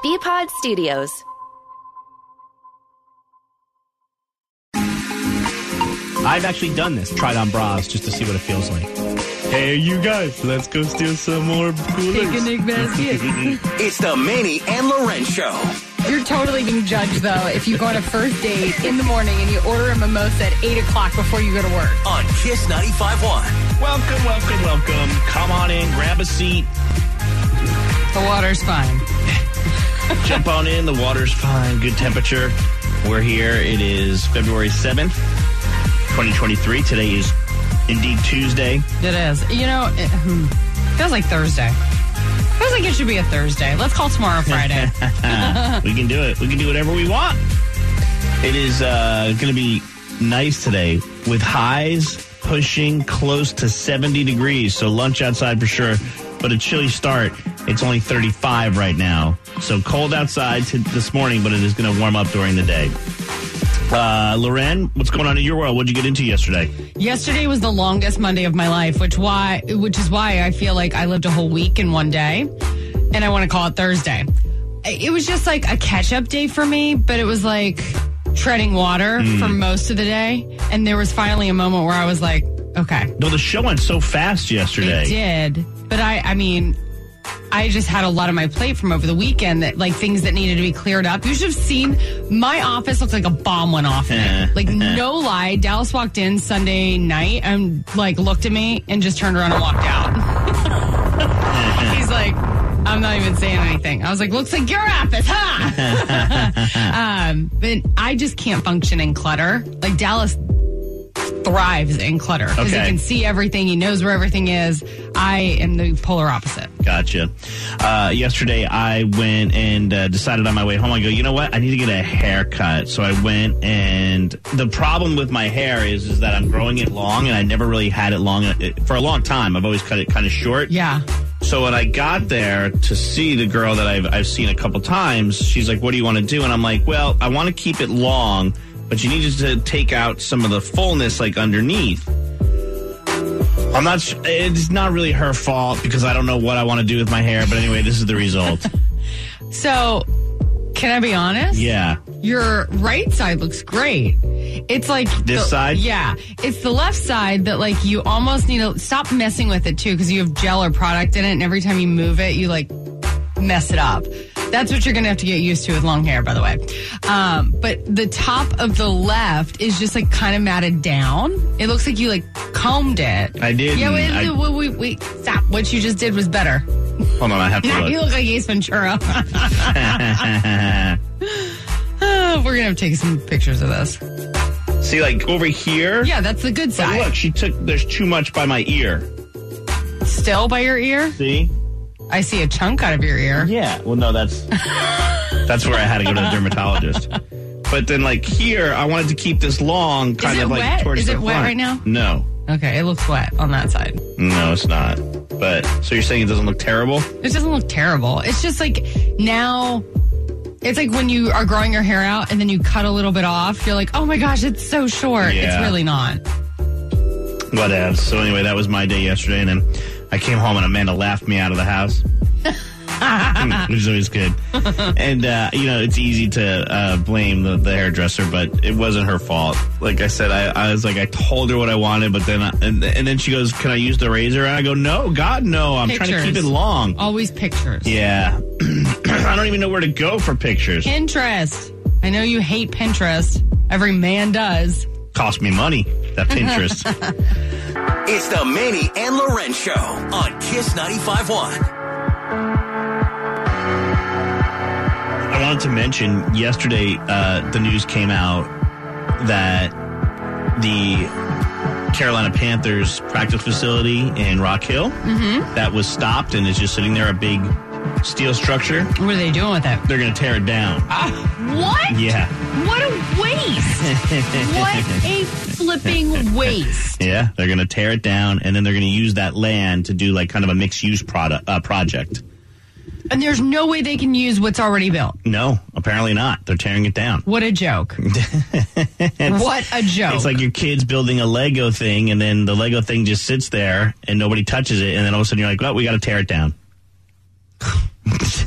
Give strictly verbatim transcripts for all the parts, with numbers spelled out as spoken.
B-Pod Studios. I've actually done this, tried on bras just to see what it feels like. Hey, you guys, let's go steal some more coolers. Picnic basket. It's the Manny and Loren Show. You're totally being judged, though, if you go on a first date in the morning and you order a mimosa at eight o'clock before you go to work. On Kiss ninety-five point one. Welcome, welcome, welcome. Come on in, grab a seat. The water's fine. Jump on in, the water's fine, good temperature. We're here. It is February seventh, twenty twenty-three. Today is indeed Tuesday. It is. You know, it hmm, feels like Thursday. Feels like it should be a Thursday. Let's call tomorrow Friday. We can do it. We can do whatever we want. It is uh, going to be nice today with highs pushing close to seventy degrees. So lunch outside for sure, but a chilly start. It's only thirty-five right now. So cold outside to this morning, but it is going to warm up during the day. Uh, Loren, what's going on in your world? What did you get into yesterday? Yesterday was the longest Monday of my life, which why, which is why I feel like I lived a whole week in one day, and I want to call it Thursday. It was just like a catch-up day for me, but it was like treading water mm. for most of the day, and there was finally a moment where I was like, okay. No, the show went so fast yesterday. It did, but I, I mean... I just had a lot on my plate from over the weekend, that like things that needed to be cleared up. You should have seen my office looks like a bomb went off in it. Like, no lie. Dallas walked in Sunday night and like looked at me and just turned around and walked out. He's like, I'm not even saying anything. I was like, looks like your office, huh? um, but I just can't function in clutter. Like, Dallas thrives in clutter because okay. he can see everything. He knows where everything is. I am the polar opposite. Gotcha. Uh, yesterday, I went and uh, decided on my way home, I go, you know what? I need to get a haircut. So I went, and the problem with my hair is, is that I'm growing it long, and I never really had it long for a long time. I've always cut it kind of short. Yeah. So when I got there to see the girl that I've, I've seen a couple times, she's like, what do you want to do? And I'm like, well, I want to keep it long, but you need to take out some of the fullness, like, underneath. I'm not, sh- it's not really her fault because I don't know what I want to do with my hair, but anyway, this is the result. So, can I be honest? Yeah. Your right side looks great. It's like... This the, side? Yeah. It's the left side that, like, you almost need to stop messing with it, too, because you have gel or product in it, and every time you move it, you, like, mess it up. That's what you're going to have to get used to with long hair, by the way. Um, but the top of the left is just, like, kind of matted down. It looks like you, like, combed it. I did. Yeah, wait, I... wait, wait, wait, stop. What you just did was better. Hold on, I have to look. You look like Ace Ventura. uh, we're going to have to take some pictures of this. See, like, over here? Yeah, that's the good side. But look, she took, there's too much by my ear. Still by your ear? See? I see a chunk out of your ear. Yeah. Well, no, that's that's where I had to go to the dermatologist. But then, like, here, I wanted to keep this long, kind Is it of like wet? towards Is the it wet front. right now? No. Okay, it looks wet on that side. No, it's not. But, so you're saying it doesn't look terrible? It doesn't look terrible. It's just like now, it's like when you are growing your hair out and then you cut a little bit off, you're like, oh my gosh, it's so short. Yeah. It's really not. Whatever. So anyway, that was my day yesterday, and then I came home and Amanda laughed me out of the house. Which is always good. And, uh, you know, it's easy to uh, blame the, the hairdresser, but it wasn't her fault. Like I said, I, I was like, I told her what I wanted, but then, I, and, and then she goes, can I use the razor? And I go, no, God, no. I'm Pictures. trying to keep it long. Always pictures. Yeah. I don't even know where to go for pictures. Pinterest. I know you hate Pinterest. Every man does. Cost me money, that Pinterest. It's the Manny and Loren Show on Kiss ninety-five point one. I wanted to mention yesterday, uh, the news came out that the Carolina Panthers practice facility in Rock Hill, mm-hmm. that was stopped and is just sitting there, a big steel structure. What are they doing with it? They're going to tear it down. Uh, what? Yeah. What a waste. What a flipping waste. Yeah, they're going to tear it down, and then they're going to use that land to do like kind of a mixed-use product, uh, project. And there's no way they can use what's already built. No, apparently not. They're tearing it down. What a joke. What a joke. It's like your kid's building a Lego thing, and then the Lego thing just sits there, and nobody touches it, and then all of a sudden you're like, well, we got to tear it down.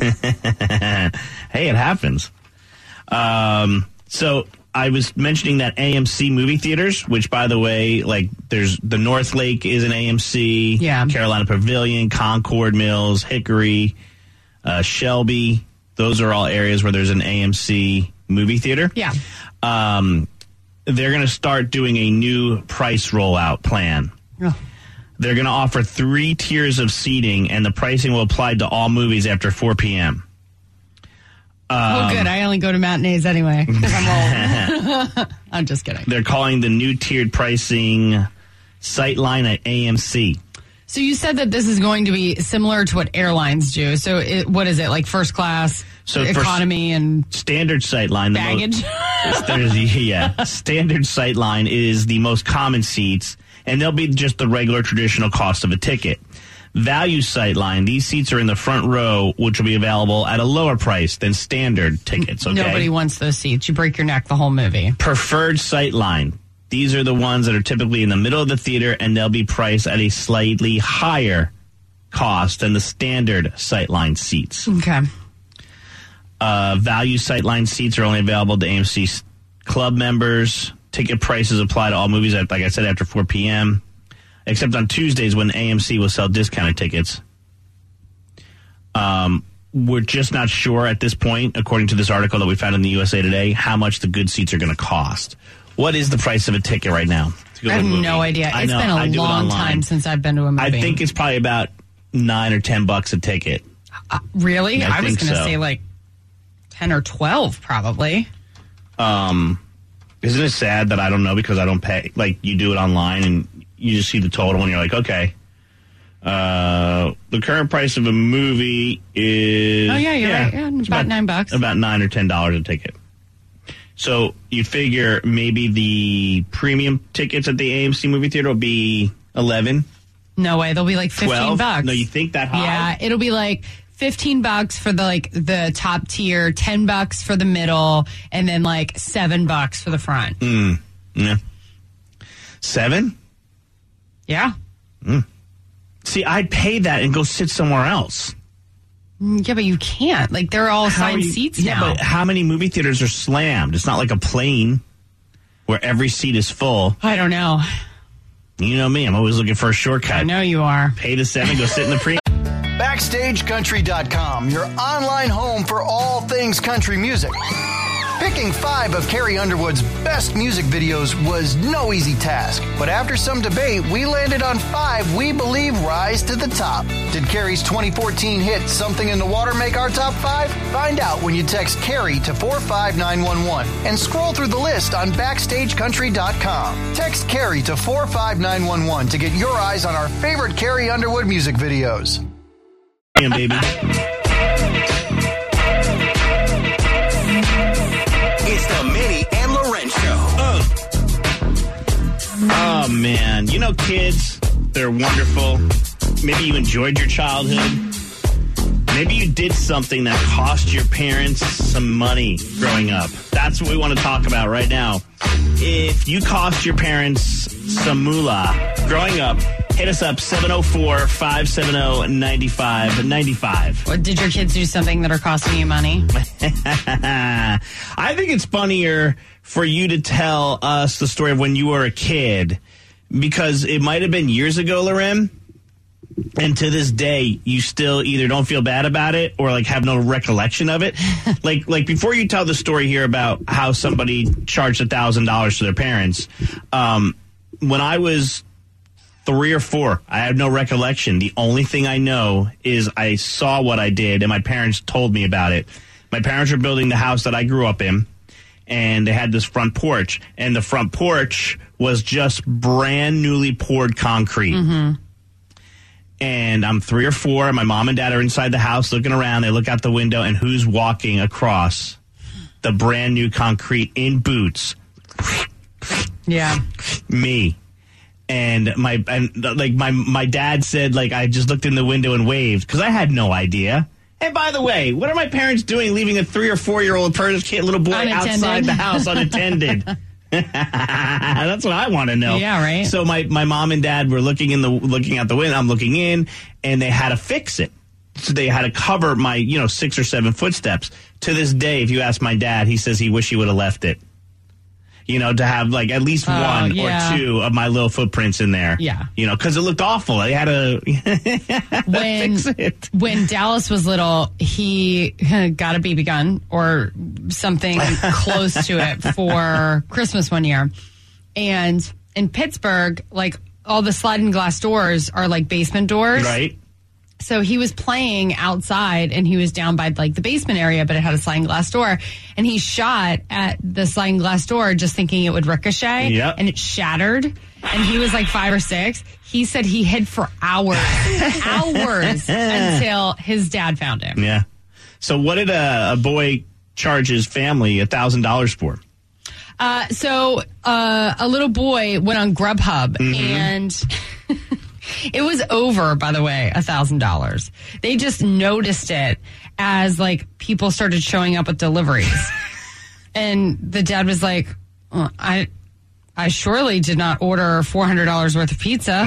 Hey, it happens. Um, so I was mentioning that A M C movie theaters, which, by the way, like there's the North Lake is an A M C, yeah. Carolina Pavilion, Concord Mills, Hickory, uh, Shelby. Those are all areas where there's an A M C movie theater. Yeah. Um, they're going to start doing a new price rollout plan. Oh. They're going to offer three tiers of seating, and the pricing will apply to all movies after four p.m. Um, oh, good. I only go to matinees anyway because I'm old. I'm just kidding. They're calling the new tiered pricing Sightline at A M C. So you said that this is going to be similar to what airlines do. So it, what is it, like first class, so economy, and standard Sightline? Baggage? The most, yeah. Standard Sightline is the most common seats, and they'll be just the regular traditional cost of a ticket. Value Sightline, these seats are in the front row, which will be available at a lower price than standard tickets. Okay? Nobody wants those seats. You break your neck the whole movie. Preferred Sightline. These are the ones that are typically in the middle of the theater, and they'll be priced at a slightly higher cost than the standard Sightline seats. Okay. Uh, value Sightline seats are only available to A M C club members. Ticket prices apply to all movies, like I said, after four p.m., except on Tuesdays when A M C will sell discounted tickets. Um, we're just not sure at this point, according to this article that we found in the U S A Today, how much the good seats are going to cost. What is the price of a ticket right now? I have no idea. It's know, been a long time since I've been to a movie. I think it's probably about nine or ten bucks a ticket. Uh, really? I, I was going to so. say like ten or twelve, probably. Um, isn't it sad that I don't know because I don't pay? Like you do it online and you just see the total and you're like, okay. Uh, the current price of a movie is oh yeah, you're yeah, right. Yeah, about, about nine bucks. About nine or ten dollars a ticket. So you figure maybe the premium tickets at the A M C movie theater will be eleven. No way, they'll be like fifteen twelve? bucks. No, you think that high? Yeah, it'll be like fifteen bucks for the like the top tier, ten bucks for the middle, and then like seven bucks for the front. Mm. Yeah. Seven? Yeah. Mm. See, I'd pay that and go sit somewhere else. Yeah, but you can't. Like, they're all How assigned you, seats yeah, now. But how many movie theaters are slammed? It's not like a plane where every seat is full. I don't know. You know me. I'm always looking for a shortcut. I know you are. Pay the seven, go sit in the pre. Backstage Country dot com, your online home for all things country music. Picking five of Carrie Underwood's best music videos was no easy task, but after some debate, we landed on five we believe rise to the top. Did Carrie's twenty fourteen hit Something in the Water make our top five? Find out when you text Carrie to four five nine one one and scroll through the list on Backstage Country dot com. Text Carrie to four five nine one one to get your eyes on our favorite Carrie Underwood music videos. Yeah, baby. It's the Manny and Loren Show. Oh. Oh, man. You know, kids, they're wonderful. Maybe you enjoyed your childhood. Maybe you did something that cost your parents some money growing up. That's what we want to talk about right now. If you cost your parents some moolah growing up, hit us up, seven oh four, five seven oh, nine five nine five. What, did your kids do something that are costing you money? I think it's funnier for you to tell us the story of when you were a kid, because it might have been years ago, Loren, and to this day, you still either don't feel bad about it or like have no recollection of it. like, like before you tell the story here about how somebody charged a thousand dollars to their parents, um, when I was three or four, I have no recollection. The only thing I know is I saw what I did, and my parents told me about it. My parents were building the house that I grew up in, and they had this front porch, and the front porch was just brand newly poured concrete. Mm-hmm. And I'm three or four, and my mom and dad are inside the house looking around. They look out the window, and who's walking across the brand new concrete in boots? Yeah. Me. And my and like my my dad said, like, I just looked in the window and waved because I had no idea. And by the way, what are my parents doing leaving a three or four year old kid, little boy Unattended. outside the house unattended? That's what I want to know. Yeah, right. So my, my mom and dad were looking in the looking out the window. I'm looking in, and they had to fix it. so they had to cover my, you know, six or seven footsteps. To this day, if you ask my dad, he says he wish he would have left it. You know, to have like at least oh, one yeah. or two of my little footprints in there. Yeah. You know, because it looked awful. They had to when, fix it. When Dallas was little, he got a B B gun or something close to it for Christmas one year. And in Pittsburgh, like all the sliding glass doors are like basement doors. Right. So he was playing outside and he was down by like the basement area, but it had a sliding glass door. And he shot at the sliding glass door just thinking it would ricochet. Yep. And it shattered. And he was like five or six. He said he hid for hours, hours until his dad found him. Yeah. So what did a, a boy charge his family one thousand dollars for? Uh, so uh, a little boy went on Grubhub mm-hmm. and... It was over, by the way, one thousand dollars. They just noticed it as, like, people started showing up with deliveries. And the dad was like, oh, I I surely did not order four hundred dollars worth of pizza.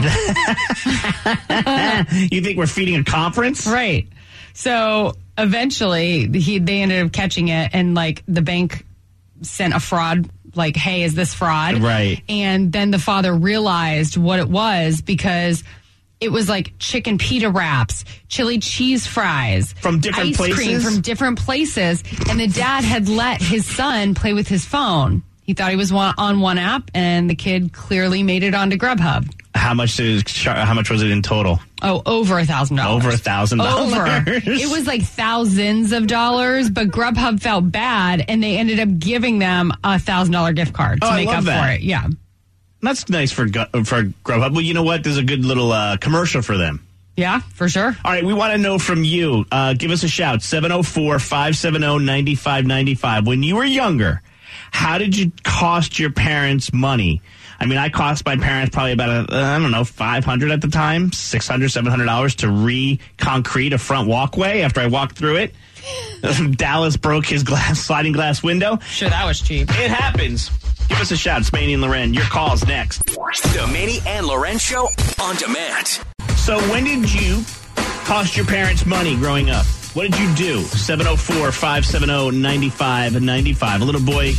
You think we're feeding a conference? Right. So eventually he they ended up catching it, and, like, the bank sent a fraud like, hey, is this fraud? Right. And then the father realized what it was because it was like chicken pita wraps, chili cheese fries. From different ice places? cream from different places. And the dad had let his son play with his phone. He thought he was one, on one app, and the kid clearly made it onto Grubhub. How much did how much was it in total? Oh, over a thousand dollars. Over a thousand dollars. Over. It was like thousands of dollars, but Grubhub felt bad, and they ended up giving them a thousand dollar gift card to oh, make I love up that. for it. Yeah, that's nice for for Grubhub. Well, you know what? There's a good little uh, commercial for them. Yeah, for sure. All right, we want to know from you. Uh, give us a shout, seven oh four, five seven oh, nine five nine five. When you were younger, how did you cost your parents money? I mean, I cost my parents probably about, a, I don't know, five hundred dollars at the time, six hundred dollars, seven hundred dollars to re-concrete a front walkway after I walked through it. Dallas broke his glass, sliding glass window. Sure, that was cheap. It happens. Give us a shout. It's Manny and Loren. Your call's next. The Manny and Loren Show on demand. So when did you cost your parents money growing up? What did you do? seven oh four, five seven oh, nine five nine five. A little boy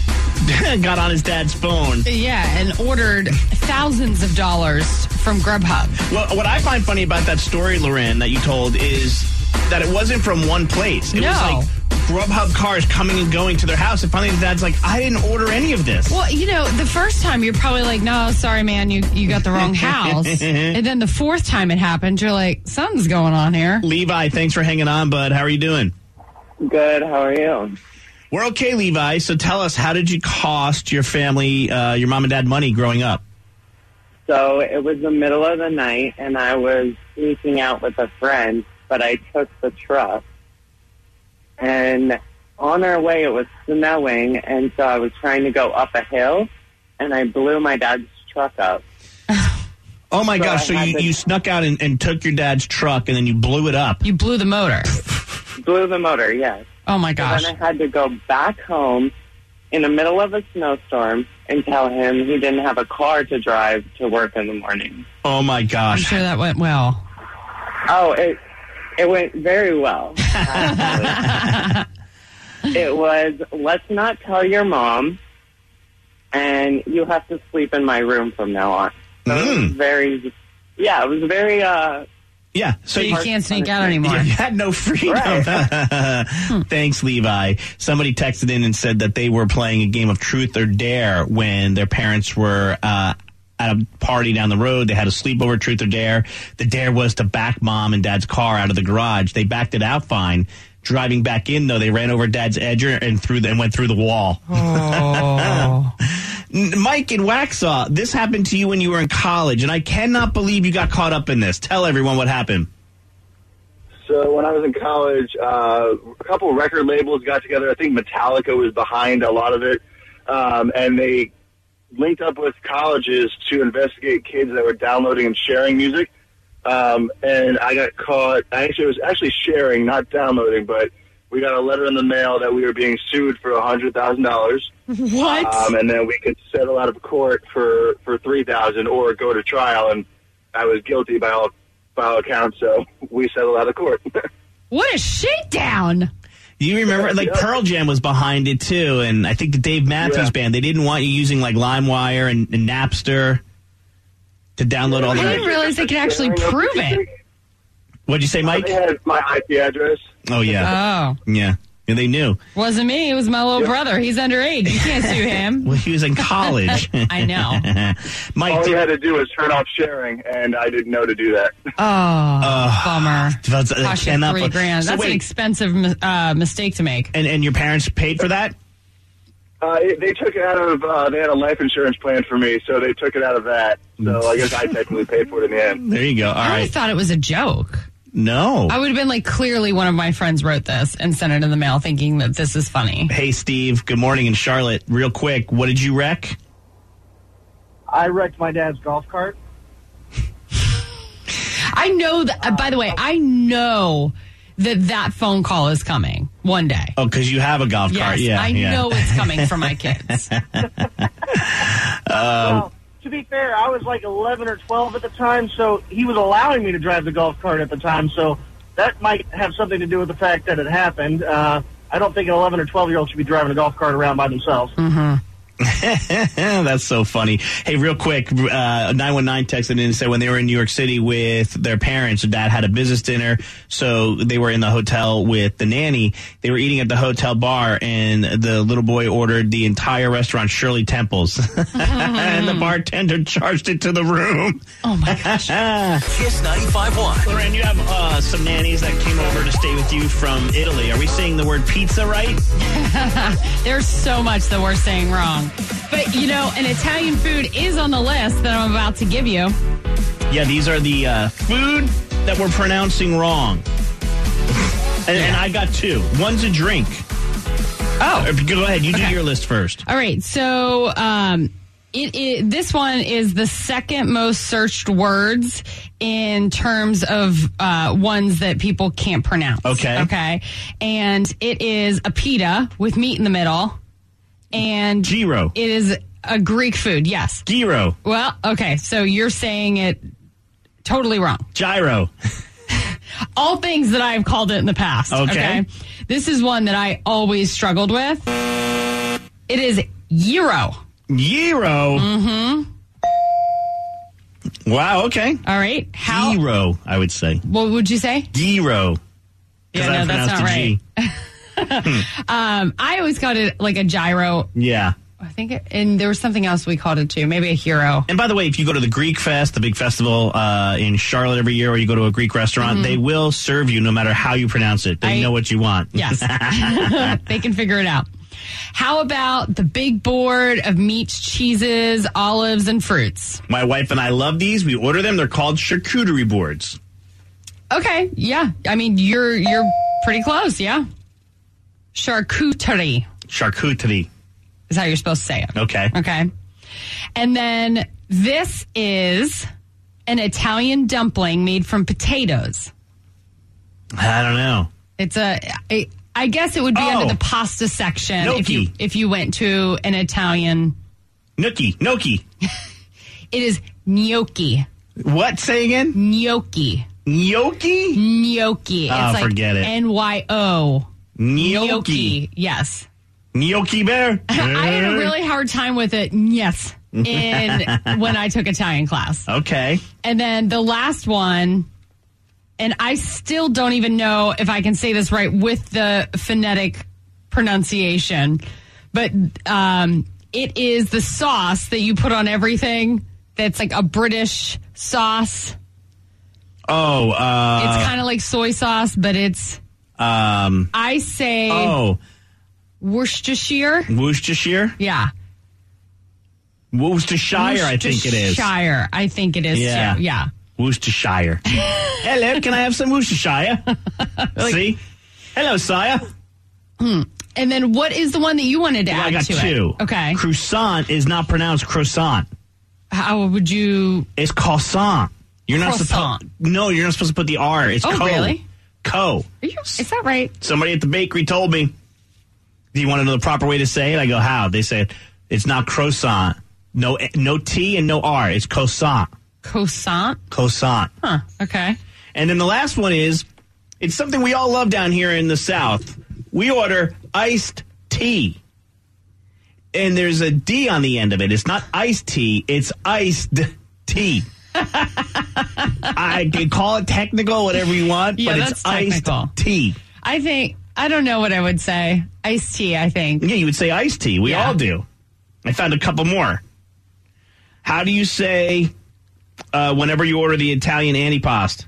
got on his dad's phone. Yeah, and ordered thousands of dollars from Grubhub. Well, what I find funny about that story, Loren, that you told is that it wasn't from one place. It no. was like Grubhub cars coming and going to their house. And finally, the dad's like, I didn't order any of this. Well, you know, the first time you're probably like, no, sorry, man, you, you got the wrong house. And then the fourth time it happened, you're like, something's going on here. Levi, thanks for hanging on, bud. How are you doing? Good. How are you? We're okay, Levi. So tell us, how did you cost your family, uh, your mom and dad money growing up? So it was the middle of the night, and I was sneaking out with a friend, but I took the truck. And on our way, it was snowing, and so I was trying to go up a hill, and I blew my dad's truck up. Oh, my so gosh. So you, to, you snuck out and, and took your dad's truck, and then you blew it up. You blew the motor. Blew the motor, yes. Oh, my gosh. And then I had to go back home in the middle of a snowstorm and tell him he didn't have a car to drive to work in the morning. Oh, my gosh. I'm sure that went well. Oh, it it went very well, actually. It was, let's not tell your mom, and you have to sleep in my room from now on. So Mm. it was very, yeah, it was very, uh... Yeah, So so you can't sneak out anymore. You had no freedom. Right. Thanks, Levi. Somebody texted in and said that they were playing a game of Truth or Dare when their parents were uh, at a party down the road. They had a sleepover, Truth or Dare. The dare was to back mom and dad's car out of the garage. They backed it out fine. Driving back in, though, they ran over dad's edger and through the, and went through the wall. Oh. Mike in Waxhaw, this happened to you when you were in college, and I cannot believe you got caught up in this. Tell everyone what happened. So when I was in college, uh, a couple of record labels got together. I think Metallica was behind a lot of it, um, and they linked up with colleges to investigate kids that were downloading and sharing music. Um, and I got caught. I actually was actually sharing, not downloading, but we got a letter in the mail that we were being sued for a hundred thousand dollars. What? Um, and then we could settle out of court for for three thousand, or go to trial. And I was guilty by all file account, so we settled out of court. What a shakedown! You remember, like, yeah. Pearl Jam was behind it, too, and I think the Dave Matthews Yeah. Band, they didn't want you using, like, LimeWire and, and Napster to download all I the... didn't realize they could actually prove it. What'd you say, Mike? They had my I P address. Oh, yeah. Oh, Yeah. Yeah, they knew. wasn't me. It was my little Yep. brother. He's underage. You can't sue him. Well, he was in college. I know. Mike, All did, you had to do was turn off sharing, and I didn't know to do that. Oh, bummer. that's- I Cost you cannot three bel- grand. So That's an wait, expensive mi- uh, mistake to make. and, and your parents paid for that? Uh, it, they took it out of, uh, they had a life insurance plan for me, so they took it out of that. So I guess I technically paid for it in the end. There you go. All I always right. thought it was a joke. No. I would have been like, clearly one of my friends wrote this and sent it in the mail thinking that this is funny. Hey, Steve. Good morning in Charlotte. Real quick, what did you wreck? I wrecked my dad's golf cart. I know that, uh, by the way, I know that that phone call is coming one day. Oh, because you have a golf Yes, cart. Yeah, I yeah. know it's coming for my kids. Well, to be fair, I was like eleven or twelve at the time, so he was allowing me to drive the golf cart at the time, so that might have something to do with the fact that it happened. Uh, I don't think an eleven or twelve-year-old should be driving a golf cart around by themselves. Mm-hmm. That's so funny. Hey, real quick, uh, nine one nine texted in and said when they were in New York City with their parents, their dad had a business dinner, so they were in the hotel with the nanny. They were eating at the hotel bar, and the little boy ordered the entire restaurant Shirley Temples. And the bartender charged it to the room. Oh, my gosh. Kiss ninety-five point one. Lorraine, you have uh, some nannies that came over to stay with you from Italy. Are we saying the word pizza right? There's so much that we're saying wrong. But, you know, an Italian food is on the list that I'm about to give you. Yeah, these are the uh, food that we're pronouncing wrong. And, and I got two. One's a drink. Oh. Go ahead. You do Okay. your list first. All right. So um, it, it, this one is the second most searched words in terms of uh, ones that people can't pronounce. Okay. Okay. And it is a pita with meat in the middle. And Gyro. it is a Greek food. Yes. Gyro. Well, okay. So you're saying it totally wrong. Gyro. All things that I've called it in the past. Okay. This is one that I always struggled with. It is gyro. Gyro. Mm-hmm. Wow, okay. All right. How? Gyro, I would say. What would you say? Gyro. Yeah, I no, that's pronounced not the G. right. um, I always called it like a gyro. Yeah. I think, it, and there was something else we called it too. Maybe a hero. And by the way, if you go to the Greek Fest, the big festival uh, in Charlotte every year, or you go to a Greek restaurant, Mm-hmm. they will serve you no matter how you pronounce it. They I- know what you want. Yes. They can figure it out. How about the big board of meats, cheeses, olives, and fruits? My wife and I love these. We order them. They're called charcuterie boards. Okay. Yeah. I mean, you're you're pretty close. Yeah. Charcuterie Charcuterie. is how you're supposed to say it. Okay. Okay. And then this is an Italian dumpling made from potatoes. I don't know. It's a, I, I guess it would be Oh. under the pasta section if you Gnocchi. if you went to an Italian. Gnocchi. Gnocchi. It is gnocchi. What? Say again? Gnocchi. Gnocchi? Gnocchi. It's Oh, like forget it. N Y O. Gnocchi. Yes. Gnocchi bear? I had a really hard time with it. Yes. In when I took Italian class. Okay. And then the last one, and I still don't even know if I can say this right with the phonetic pronunciation, but um, it is the sauce that you put on everything that's like a British sauce. Oh, uh... It's kind of like soy sauce, but it's, Um... I say Oh, Worcestershire. Worcestershire? Yeah. Worcestershire, I think it is. Worcestershire, I think it is Yeah. too. Yeah. Worcestershire. Hello, can I have some Worcestershire? See? Hello, sire. And then what is the one that you wanted to Well, add I got to two. it? Okay. Croissant is not pronounced croissant. How would you? It's croissant. You're not Croissant. supposed. No, you're not supposed to put the R. It's Oh, co. really? Co. Are you, is that right? Somebody at the bakery told me. Do you want to know the proper way to say it? I go, how? They said it's not croissant. No, no T and no R. It's croissant. Croissant? Croissant. Huh. Okay. And then the last one is, it's something we all love down here in the South. We order iced tea. And there's a D on the end of it. It's not iced tea, it's iced tea. I can call it technical, whatever you want, Yeah, but that's it's iced technical. tea. I think, I don't know what I would say. Iced tea, I think. Yeah, you would say iced tea. We Yeah. all do. I found a couple more. How do you say uh, whenever you order the Italian antipasto?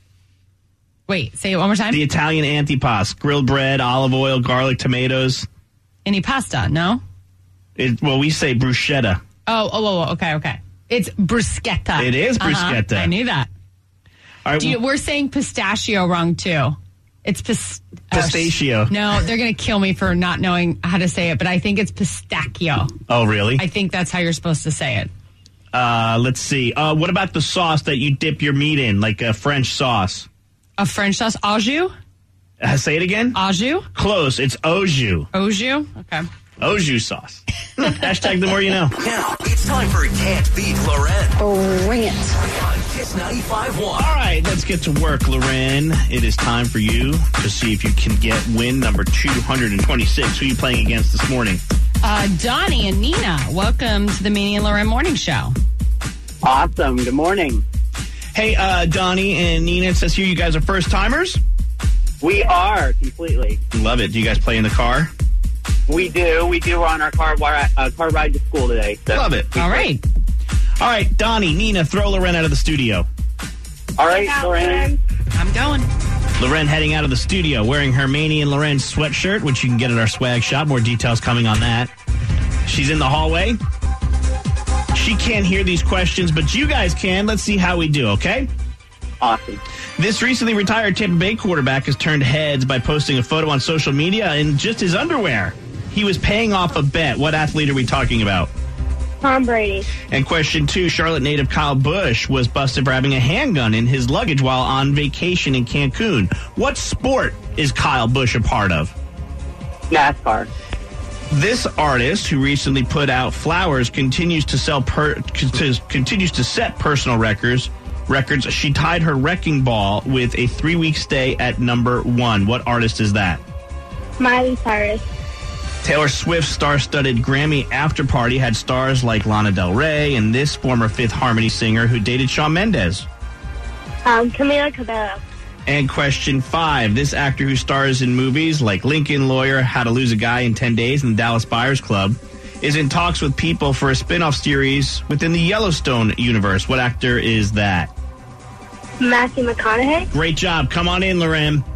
Wait, say it one more time. The Italian antipasto. Grilled bread, olive oil, garlic, tomatoes. Any pasta, no? It, well, we say bruschetta. Oh, oh, oh, okay, okay. It's bruschetta. It is bruschetta. Uh-huh. I knew that. All right, Do you, well, we're saying pistachio wrong, too. It's pis- Pistachio. Uh, no, they're going to kill me for not knowing how to say it, but I think it's pistachio. oh, really? I think that's how you're supposed to say it. Uh, let's see. Uh, what about the sauce that you dip your meat in, like a French sauce? A French sauce, au jus? Uh, say it again? Au jus? Close. It's au jus. Au jus? Okay. Au jus sauce. Hashtag the more you know. Now it's time for Can't Beat Loren Oh, ring it. on Kiss ninety-five point one. All right, let's get to work, Loren. It is time for you to see if you can get win number two hundred twenty-six. Who are you playing against this morning? Uh, Donnie and Nina, welcome to the Manny and Loren Morning Show. Awesome. Good morning. Hey, uh, Donnie and Nina, it says here you guys are first-timers. We are completely. Love it. Do you guys play in the car? We do. We do. We're on our car uh, car ride to school today. So. Love it. All right. All right, Donnie, Nina, throw Loren out of the studio. All right, Loren. I'm going. Loren heading out of the studio wearing her Manny and Loren sweatshirt, which you can get at our swag shop. More details coming on that. She's in the hallway. She can't hear these questions, but you guys can. Let's see how we do, okay? Awesome. This recently retired Tampa Bay quarterback has turned heads by posting a photo on social media in just his underwear. He was paying off a bet. What athlete are we talking about? Tom Brady. And question two, Charlotte native Kyle Busch was busted for having a handgun in his luggage while on vacation in Cancun. What sport is Kyle Busch a part of? NASCAR. This artist, who recently put out Flowers, continues to sell per, continues to set personal records. Records. She tied her wrecking ball with a three-week stay at number one. What artist is that? Miley Cyrus. Taylor Swift's star-studded Grammy after party had stars like Lana Del Rey and this former Fifth Harmony singer who dated Shawn Mendes. Um, Camila Cabello. And question five, this actor who stars in movies like Lincoln Lawyer, How to Lose a Guy in ten days, and the Dallas Buyers Club, is in talks with people for a spin-off series within the Yellowstone universe. What actor is that? Matthew McConaughey. Great job. Come on in, Loren.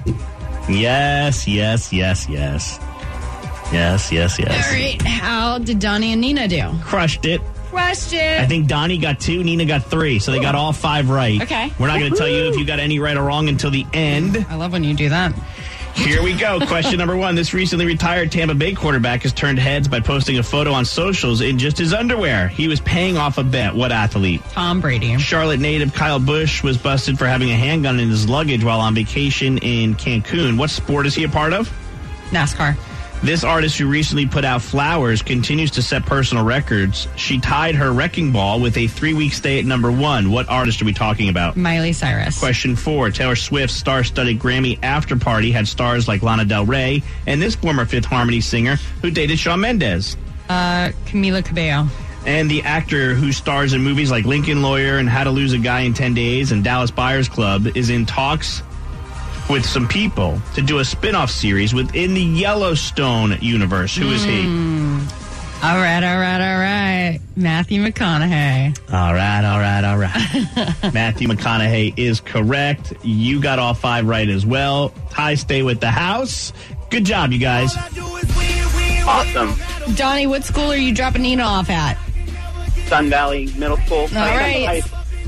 Yes, yes, yes, yes. Yes, yes, yes. All right. How did Donnie and Nina do? Crushed it. Crushed it. I think Donnie got two, Nina got three, so they got all five right. Okay. We're not going to tell you if you got any right or wrong until the end. I love when you do that. Here we go. Question number one. This recently retired Tampa Bay quarterback has turned heads by posting a photo on socials in just his underwear. He was paying off a bet. What athlete? Tom Brady. Charlotte native Kyle Busch was busted for having a handgun in his luggage while on vacation in Cancun. What sport is he a part of? NASCAR. This artist who recently put out Flowers continues to set personal records. She tied her wrecking ball with a three-week stay at number one. What artist are we talking about? Miley Cyrus. Question four. Taylor Swift's star-studded Grammy after party had stars like Lana Del Rey and this former Fifth Harmony singer who dated Shawn Mendes. Uh, Camila Cabello. And the actor who stars in movies like Lincoln Lawyer and How to Lose a Guy in ten days and Dallas Buyers Club is in talks with some people to do a spin-off series within the Yellowstone universe. Who is he? All right, all right, all right. Matthew McConaughey. All right, all right, all right. Matthew McConaughey is correct. You got all five right as well. Ty, stay with the house. Good job, you guys. Awesome. Donnie, what school are you dropping Nina off at? Sun Valley Middle School. All right.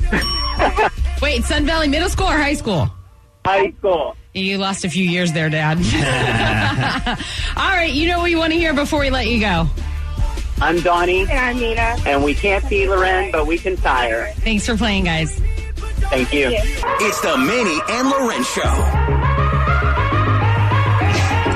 Wait, Sun Valley Middle School or high school? High school. You lost a few years there, Dad. All right, you know what you want to hear before we let you go? I'm Donnie. And I'm Nina. And we can't see Loren, but we can tie her. Thanks for playing, guys. Thank you. It's the Manny and Loren Show. It was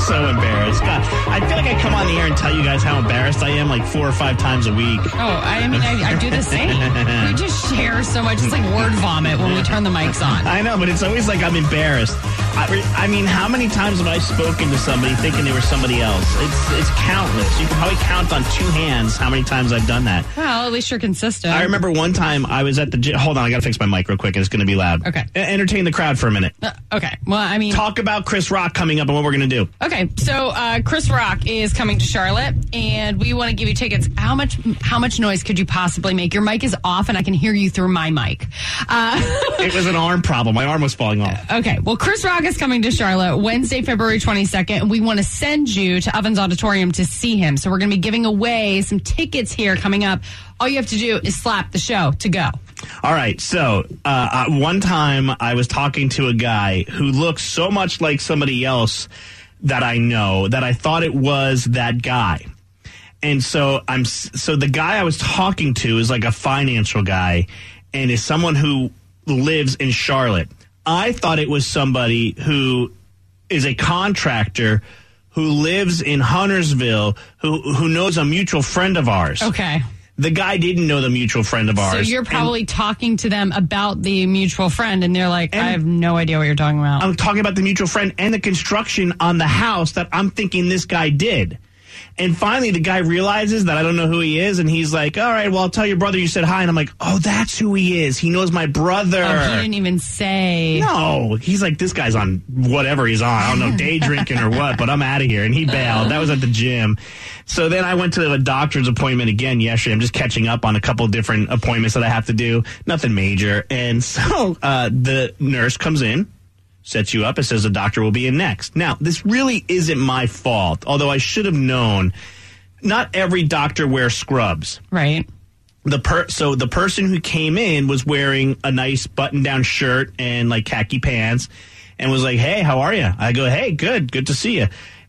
so embarrassed. God, I feel like I come on the air and tell you guys how embarrassed I am like four or five times a week. Oh, I mean, I, I do the same. We just share so much. It's like word vomit when we turn the mics on. I know, but it's always like I'm embarrassed. I, I mean, how many times have I spoken to somebody thinking they were somebody else? It's it's countless. You can probably count on two hands how many times I've done that. Well, at least you're consistent. I remember one time I was at the gym. Hold on, I got to fix my mic real quick. It's going to be loud. Okay. E- entertain the crowd for a minute. Uh, okay. Well, I mean... Talk about Chris Rock coming up and what we're going to do. Okay, so uh, Chris Rock is coming to Charlotte, and we want to give you tickets. How much How much noise could you possibly make? Your mic is off, and I can hear you through my mic. Uh, it was an arm problem. My arm was falling off. Okay, well, Chris Rock is coming to Charlotte Wednesday, February twenty-second, and we want to send you to Ovens Auditorium to see him. So we're going to be giving away some tickets here coming up. All you have to do is slap the show to go. All right. So uh, one time I was talking to a guy who looks so much like somebody else that I know that I thought it was that guy. And so I'm so the guy I was talking to is like a financial guy and is someone who lives in Charlotte. I thought it was somebody who is a contractor who lives in Huntersville who who knows a mutual friend of ours. Okay. The guy didn't know the mutual friend of ours. So you're probably and, talking to them about the mutual friend, and they're like, I have no idea what you're talking about. I'm talking about the mutual friend and the construction on the house that I'm thinking this guy did. And finally, the guy realizes that I don't know who he is, and he's like, all right, well, I'll tell your brother you said hi. And I'm like, oh, that's who he is. He knows my brother. Oh, he didn't even say. No. He's like, this guy's on whatever he's on. I don't know, day drinking or what, but I'm out of here. And he bailed. That was at the gym. So then I went to a doctor's appointment again yesterday. I'm just catching up on a couple different appointments that I have to do. Nothing major. And so uh, the nurse comes in, sets you up. It says the doctor will be in next. Now, this really isn't my fault, although I should have known. Not every doctor wears scrubs. Right. The per- So the person who came in was wearing a nice button-down shirt and like khaki pants and was like, hey, how are you? I go, hey, good. Good to see you.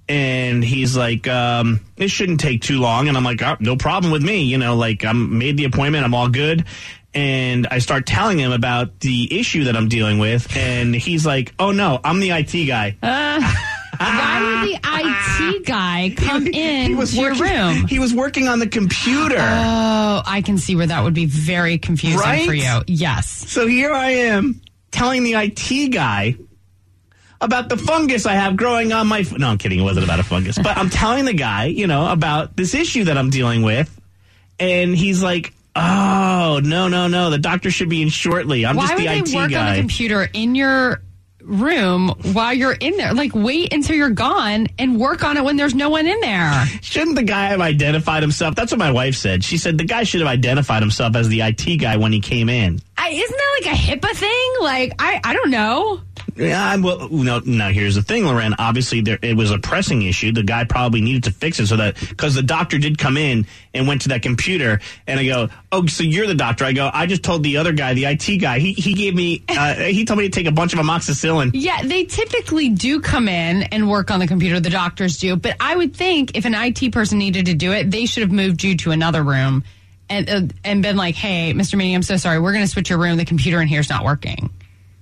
And he's like, um, it shouldn't take too long. And I'm like, oh, no problem with me. You know, like I made the appointment. I'm all good. And I start telling him about the issue that I'm dealing with. And he's like, oh, no, I'm the I T guy. Uh, why would the I T guy come in he was to your working, room? He was working on the computer. Oh, I can see where that would be very confusing right? for you. Yes. So here I am telling the I T guy about the fungus I have growing on my... F- no, I'm kidding. It wasn't about a fungus. But I'm telling the guy, you know, about this issue that I'm dealing with. And he's like, oh, no, no, no. The doctor should be in shortly. I'm Why just the I T guy. Why would they work on the computer in your room while you're in there? Like, wait until you're gone and work on it when there's no one in there. Shouldn't the guy have identified himself? That's what my wife said. She said the guy should have identified himself as the I T guy when he came in. I, isn't that like a HIPAA thing? Like, I, I don't know. Yeah, well, no, no, here's the thing, Loren. Obviously, there it was a pressing issue. The guy probably needed to fix it so that, because the doctor did come in and went to that computer, and I go, oh, so you're the doctor. I go, I just told the other guy, the I T guy, he he gave me, uh, he told me to take a bunch of amoxicillin. Yeah, they typically do come in and work on the computer. The doctors do. But I would think if an I T person needed to do it, they should have moved you to another room and uh, and been like, hey, Mister Meany, I'm so sorry. We're going to switch your room. The computer in here is not working.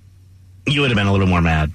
You would have been a little more mad.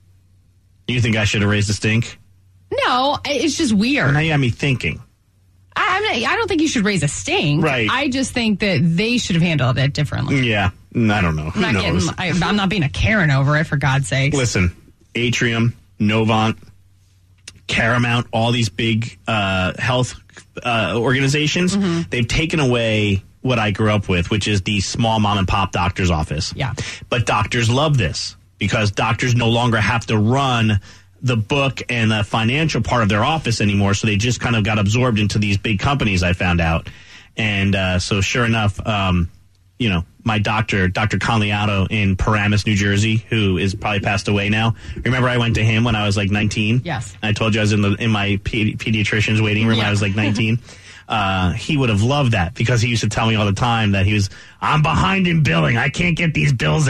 You think I should have raised a stink? No, it's just weird. Well, now you got me thinking. I, I'm not, I don't think you should raise a stink. Right. I just think that they should have handled it differently. Yeah. I don't know. Who I'm not knows? Getting, I, I'm not being a Karen over it, for God's sake. Listen, Atrium, Novant, Caramount, all these big uh, health uh, organizations, mm-hmm. they've taken away what I grew up with, which is the small mom and pop doctor's office. Yeah. But doctors love this because doctors no longer have to run the book and the financial part of their office anymore. So they just kind of got absorbed into these big companies, I found out. And uh, so sure enough, um, you know, my doctor, Doctor Conliato in Paramus, New Jersey, who is probably passed away now. Remember I went to him when I was like nineteen? Yes. I told you I was in the in my pedi- pediatrician's waiting room yeah. when I was like nineteen. Uh, he would have loved that because he used to tell me all the time that he was, I'm behind in billing. I can't get these bills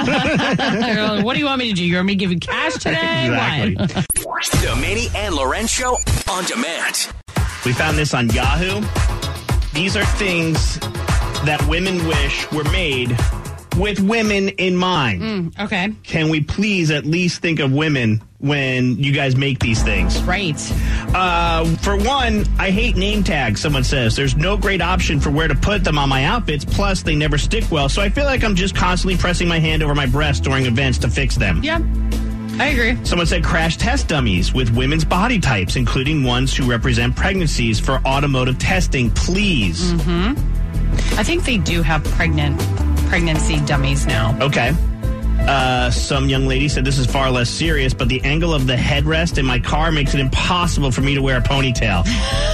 out. What do you want me to do? You want me to give you cash today? Exactly. The Manny and Loren Show on demand. We found this on Yahoo. These are things that women wish were made with women in mind. Mm, okay. Can we please at least think of women when you guys make these things. Right. Uh, for one, I hate name tags, someone says. There's no great option for where to put them on my outfits, plus they never stick well, so I feel like I'm just constantly pressing my hand over my breast during events to fix them. Yeah, I agree. Someone said crash test dummies with women's body types, including ones who represent pregnancies for automotive testing, please. Mm-hmm. I think they do have pregnant pregnancy dummies now. Okay. Uh, some young lady said this is far less serious, but the angle of the headrest in my car makes it impossible for me to wear a ponytail.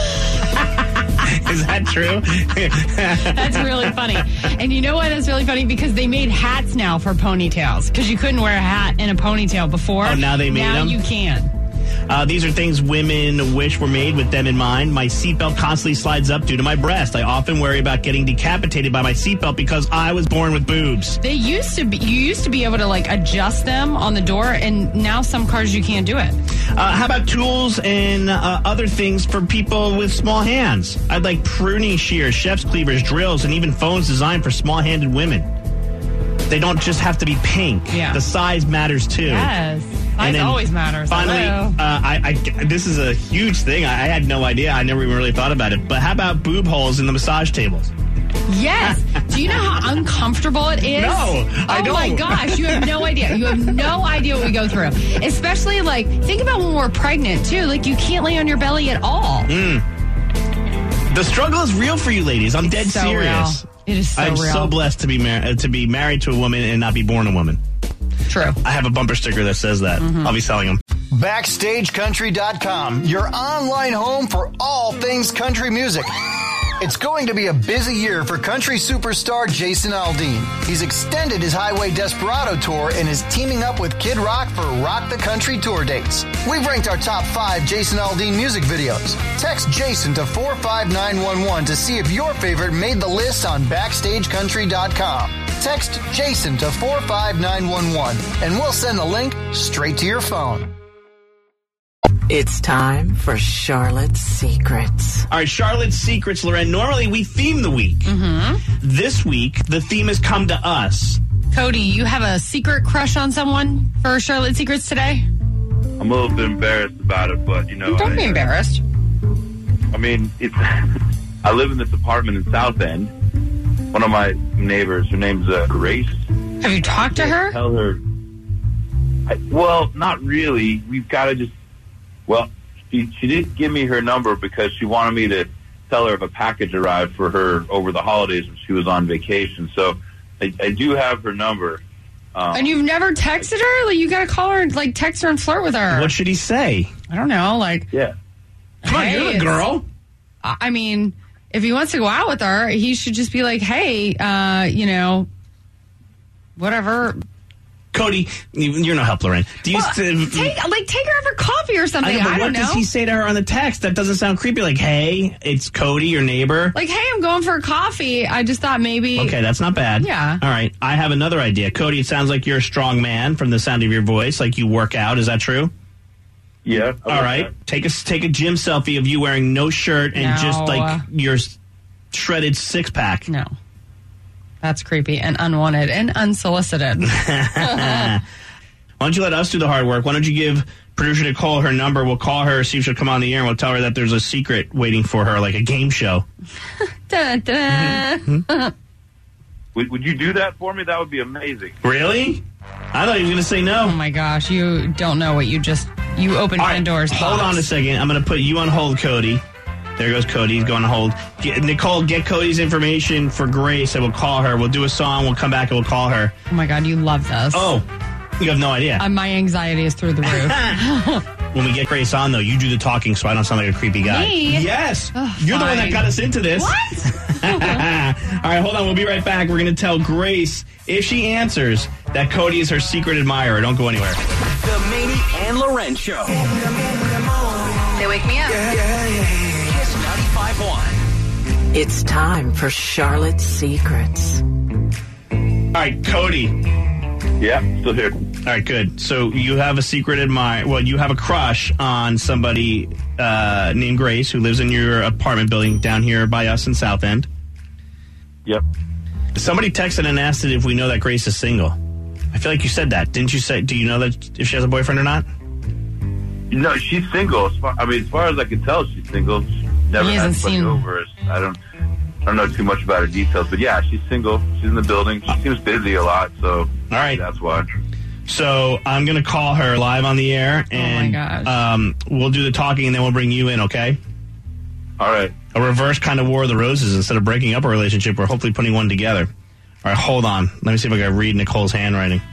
Is that true? That's really funny. And you know what? That's really funny because they made hats now for ponytails because you couldn't wear a hat and a ponytail before. Oh, now they made now them? Now you can. Uh, these are things women wish were made with them in mind. My seatbelt constantly slides up due to my breast. I often worry about getting decapitated by my seatbelt because I was born with boobs. They used to be, you used to be able to like adjust them on the door, and now some cars you can't do it. Uh, how about tools and uh, other things for people with small hands? I'd like pruning shears, chef's cleavers, drills, and even phones designed for small-handed women. They don't just have to be pink. Yeah. The size matters too. Yes. Size always matters. Finally, uh, I, I, this is a huge thing. I, I had no idea. I never even really thought about it. But how about boob holes in the massage tables? Yes. Do you know how uncomfortable it is? No, I oh don't. Oh my gosh, you have no idea. You have no idea what we go through. Especially like, think about when we're pregnant too. Like you can't lay on your belly at all. Mm. The struggle is real for you ladies. I'm it's dead so serious. Real. It is so I'm real. so blessed to be mar- to be married to a woman and not be born a woman. True. I have a bumper sticker that says that. Mm-hmm. I'll be selling them. Backstage Country dot com, your online home for all things country music. It's going to be a busy year for country superstar Jason Aldean. He's extended his Highway Desperado tour and is teaming up with Kid Rock for Rock the Country tour dates. We've ranked our top five Jason Aldean music videos. Text Jason to four five nine one one to see if your favorite made the list on Backstage Country dot com. Text Jason to four five nine one one and we'll send the link straight to your phone. It's time for Charlotte's Secrets. All right, Charlotte's Secrets, Loren. Normally, we theme the week. Mm-hmm. This week, the theme has come to us. Cody, you have a secret crush on someone for Charlotte's Secrets today? I'm a little bit embarrassed about it, but, you know. Don't I, be embarrassed. I mean, it's. I live in this apartment in South End. One of my neighbors, her name's uh, Grace. Have you talked to her? Tell her. I, well, not really. We've got to just. Well, she, she did give me her number because she wanted me to tell her if a package arrived for her over the holidays when she was on vacation. So I, I do have her number. Um, and you've never texted her? Like, you got to call her, like, text her and flirt with her. What should he say? I don't know. Like, yeah. Come on, hey, you're the girl. I mean, if he wants to go out with her, he should just be like, hey, uh, you know, whatever. Cody, you're no help, Loren. Do you well, st- take like take her out for coffee or something? I, know, but I don't what know. does he say to her on the text? That doesn't sound creepy. Like, hey, it's Cody, your neighbor. Like, hey, I'm going for a coffee. I just thought maybe. Okay, that's not bad. Yeah. All right, I have another idea. Cody, it sounds like you're a strong man from the sound of your voice. Like you work out. Is that true? Yeah. All right. That. Take a take a gym selfie of you wearing no shirt and no. just like your shredded six pack. No. That's creepy and unwanted and unsolicited. Why don't you let us do the hard work? Why don't you give producer Nicole her number? We'll call her, see if she'll come on the air, and we'll tell her that there's a secret waiting for her, like a game show. da, da. would, would you do that for me? That would be amazing. Really? I thought he was going to say no. Oh, my gosh. You don't know what you just... You opened Pandora's box. Hold on a second. I'm going to put you on hold, Cody. There goes Cody. He's going on hold. Get, Nicole, get Cody's information for Grace, and we'll call her. We'll do a song. We'll come back, and we'll call her. Oh, my God. You love this. Oh. You have no idea. Uh, my anxiety is through the roof. When we get Grace on, though, you do the talking so I don't sound like a creepy guy. Me? Yes. Oh, You're fine. the one that got us into this. What? All right, hold on. We'll be right back. We're going to tell Grace, if she answers, that Cody is her secret admirer. Don't go anywhere. The Manny and Loren Show. They wake me up. Kiss ninety-five point one. It's time for Charlotte's Secrets. All right, Cody. Yeah, still here. All right, good. So you have a secret admire. Well, you have a crush on somebody uh, named Grace who lives in your apartment building down here by us in South End. Yep. Somebody texted and asked if we know that Grace is single. I feel like you said that. Didn't you say, do you know that if she has a boyfriend or not? No, she's single. As far, I mean, as far as I can tell, she's single. She never He had hasn't anybody seen- over. I don't. I don't know too much about her details, but yeah, she's single. She's in the building. She seems busy a lot, so All right. that's why. So I'm going to call her live on the air, and Oh my gosh. um, we'll do the talking, and then we'll bring you in, okay? All right. A reverse kind of War of the Roses. Instead of breaking up a relationship, we're hopefully putting one together. All right, hold on. Let me see if I can read Nicole's handwriting.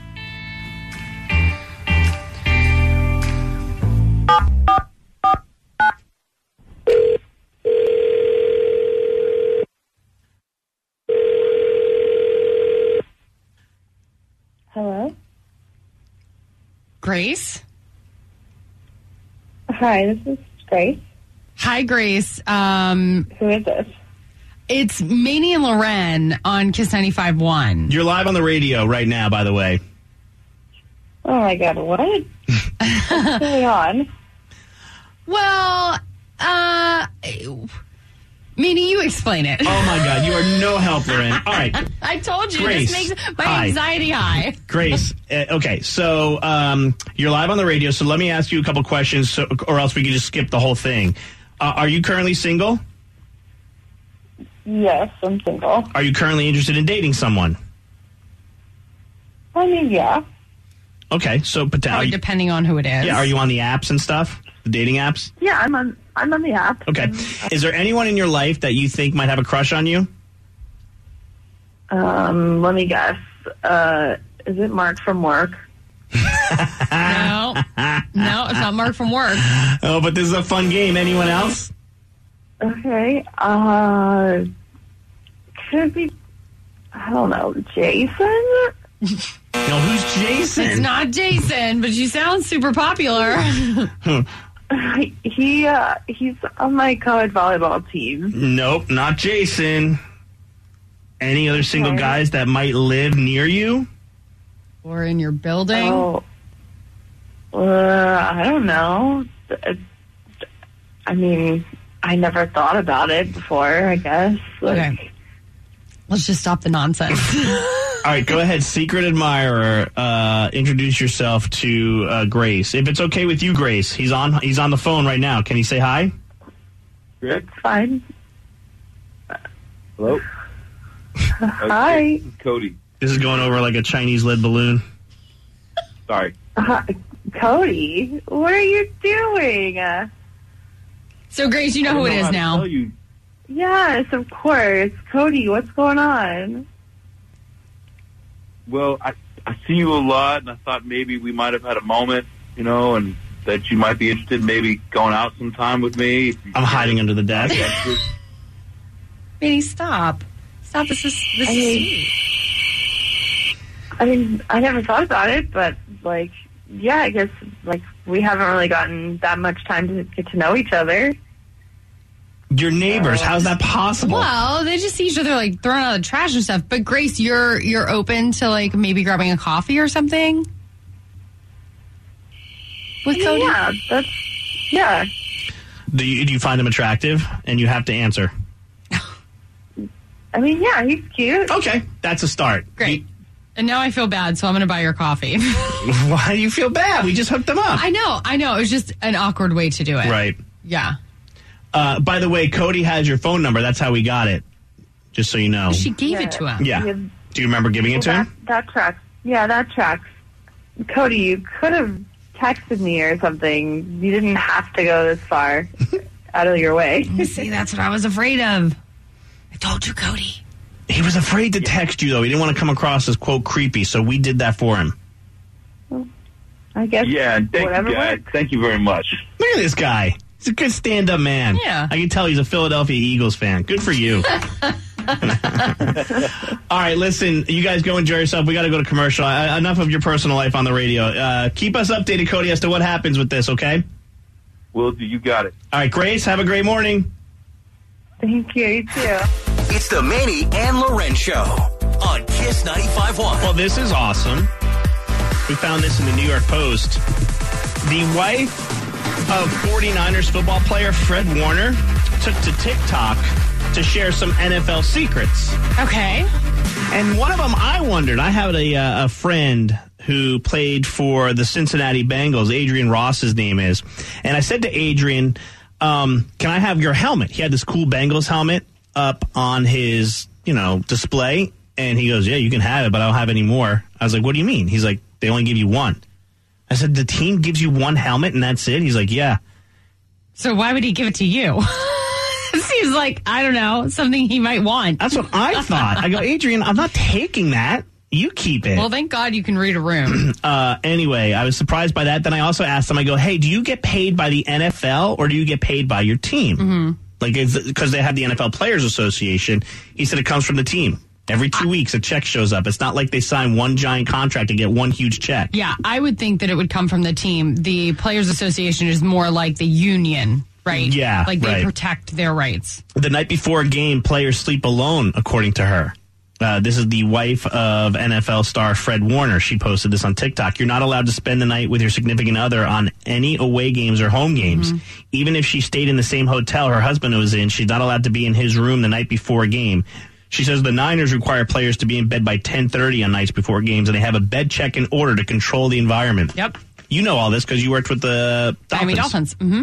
Hello? Grace? Hi, this is Grace. Hi, Grace. Um, Who is this? it's Manny and Loren on Kiss ninety-five point one. You're live on the radio right now, by the way. Oh my god, what? What's going on? Well, uh, Manny, you explain it. Oh, my God. You are no help, Loren. All right. I told you, Grace, this makes my hi. anxiety high. Grace, uh, okay, so um, you're live on the radio, so let me ask you a couple questions, so, or else we could just skip the whole thing. Uh, are you currently single? Yes, I'm single. Are you currently interested in dating someone? I mean, yeah. Okay, so Probably potentially. depending on who it is. Yeah, are you on the apps and stuff? The dating apps? Yeah, I'm on I'm on the app. Okay. Is there anyone in your life that you think might have a crush on you? Um, let me guess. Uh, is it Mark from work? No. No, it's not Mark from work. Oh, but this is a fun game. Anyone else? Okay. Uh, could it be, I don't know, Jason? No, who's Jason? It's not Jason, but you sound super popular. He, uh, he's on my college volleyball team. Nope, not Jason. Any other single Okay. guys that might live near you? Or in your building. Oh, uh, I don't know. I mean, I never thought about it before, I guess. Like, Okay. Let's just stop the nonsense. All right, go ahead. Secret admirer, uh, introduce yourself to uh, Grace. If it's okay with you, Grace, he's on. He's on the phone right now. Can he say hi? Rick? fine. Hello? Hi. This is Cody. This is going over like a Chinese lead balloon. Sorry. Uh, Cody, what are you doing? Uh, So, Grace, you know who it is now. Tell you. yes, of course. Cody, what's going on? Well, I I see you a lot, and I thought maybe we might have had a moment, you know, and that you might be interested in maybe going out sometime with me. I'm hiding under the desk. Manny, stop. Stop. This is this I is mean- sweet. I mean, I never thought about it, but, like, yeah, I guess, like, we haven't really gotten that much time to get to know each other. Your neighbors. How's that possible? Well, they just see each other like throwing out the trash and stuff. But Grace, you're you're open to like maybe grabbing a coffee or something with Cody. Yeah, that's, yeah. Do you, do you find him attractive? And you have to answer. I mean, yeah, he's cute. Okay, that's a start. Great. And now I feel bad, so I'm going to buy your coffee. Why do you feel bad? We just hooked them up. I know, I know. It was just an awkward way to do it. Right. Yeah. Uh, by the way, Cody has your phone number. That's how we got it. Just so you know. She gave it to him. Yeah. Yeah. Do you remember giving it to Well, him? that, that tracks. Yeah, that tracks. Cody, you could have texted me or something. You didn't have to go this far out of your way. See, that's what I was afraid of. I told you, Cody. He was afraid to text you, though. He didn't want to come across as, quote, creepy, so we did that for him. I guess Yeah, and thank whatever you, guys. works. Thank you very much. Look at this guy. He's a good stand-up man. Yeah. I can tell he's a Philadelphia Eagles fan. Good for you. All right, listen, you guys go enjoy yourself. We got to go to commercial. Uh, enough of your personal life on the radio. Uh, keep us updated, Cody, as to what happens with this, okay? Will do. You got it. All right, Grace, have a great morning. Thank you, you too. It's the Manny and Loren Show on Kiss ninety-five point one. Well, this is awesome. We found this in the New York Post. The wife of forty-niners football player Fred Warner took to TikTok to share some N F L secrets. Okay. And one of them, I wondered, I had a, uh, a friend who played for the Cincinnati Bengals. Adrian Ross, his name is. And I said to Adrian, um, can I have your helmet? He had this cool Bengals helmet up on his, you know, display. And he goes, yeah, you can have it, but I don't have any more. I was like, what do you mean? He's like, they only give you one. I said, the team gives you one helmet and that's it? He's like, yeah. So why would he give it to you? It seems like, I don't know, something he might want. That's what I thought. I go, Adrian, I'm not taking that. You keep it. Well, thank God you can read a room. uh, anyway, I was surprised by that. Then I also asked him, I go, hey, do you get paid by the N F L or do you get paid by your team? Mm-hmm. Like, because they have the N F L Players Association. He said it comes from the team. Every two weeks, a check shows up. It's not like they sign one giant contract and get one huge check. Yeah, I would think that it would come from the team. The Players Association is more like the union, right? Yeah, like they right. protect their rights. The night before a game, players sleep alone, according to her. Uh, this is the wife of N F L star Fred Warner. She posted this on TikTok. You're not allowed to spend the night with your significant other on any away games or home games. Mm-hmm. Even if she stayed in the same hotel her husband was in, she's not allowed to be in his room the night before a game. She says the Niners require players to be in bed by ten thirty on nights before games, and they have a bed check in order to control the environment. Yep. You know all this because you worked with the Dolphins. Miami Dolphins. Mm-hmm.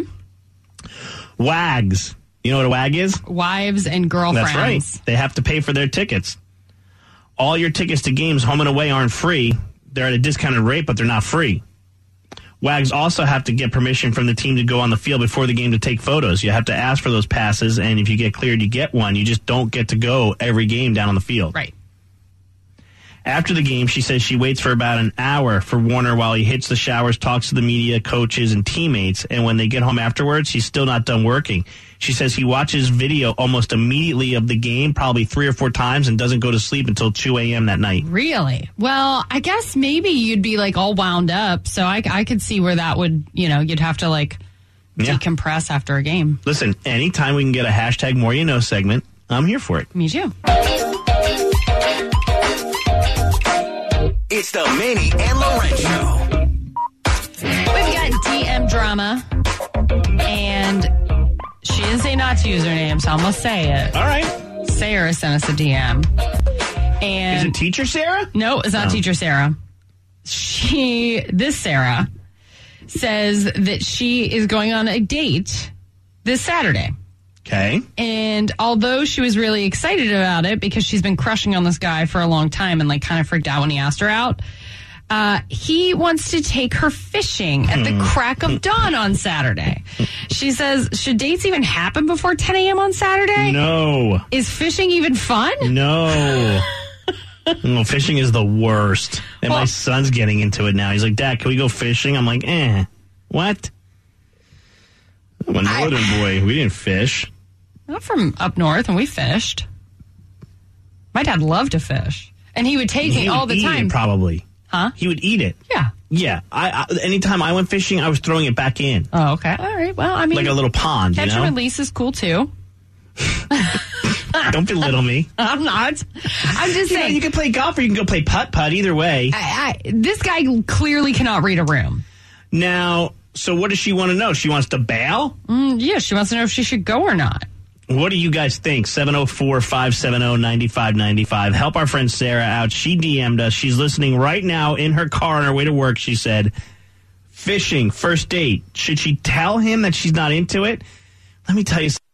WAGs. You know what a WAG is? Wives and girlfriends. That's right. They have to pay for their tickets. All your tickets to games, home and away, aren't free. They're at a discounted rate, but they're not free. WAGs also have to get permission from the team to go on the field before the game to take photos. You have to ask for those passes, and if you get cleared, you get one. You just don't get to go every game down on the field. Right. After the game, she says she waits for about an hour for Warner while he hits the showers, talks to the media, coaches, and teammates, and when they get home afterwards, he's still not done working. She says he watches video almost immediately of the game, probably three or four times, and doesn't go to sleep until two a.m. that night. Really? Well, I guess maybe you'd be, like, all wound up, so I, I could see where that would, you know, you'd have to, like, yeah. decompress after a game. Listen, anytime we can get a hashtag More You Know segment, I'm here for it. Me too. It's the Manny and Loren Show. We've got D M drama, and she didn't say not to use her name, so I'm going to say it. All right. Sarah sent us a D M. And is it Teacher Sarah? No, it's not oh. Teacher Sarah. She, this Sarah, says that she is going on a date this Saturday. Okay. And although she was really excited about it because she's been crushing on this guy for a long time and like kind of freaked out when he asked her out, uh, he wants to take her fishing at the crack of dawn on Saturday. She says, should dates even happen before ten a.m. on Saturday? No. Is fishing even fun? No. No, fishing is the worst. And well, my son's getting into it now. He's like, Dad, can we go fishing? I'm like, eh. What? I'm a northern I, boy. We didn't fish. I'm from up north, and we fished. My dad loved to fish, and he would take he me would all the eat time. It, probably, huh? He would eat it. Yeah, yeah. I, I anytime I went fishing, I was throwing it back in. Oh, okay. All right. Well, I mean, like a little pond. Catch you know? and release is cool too. Don't belittle me. I'm not. I'm just you saying. Know, you can play golf or you can go play putt-putt. Either way. I, I, this guy clearly cannot read a room. Now, so what does she want to know? She wants to bail? Mm, yeah, she wants to know if she should go or not. What do you guys think? seven oh four, five seven oh, nine five nine five. Help our friend Sarah out. She D M'd us. She's listening right now in her car on her way to work. She said, fishing, first date. Should she tell him that she's not into it? Let me tell you something.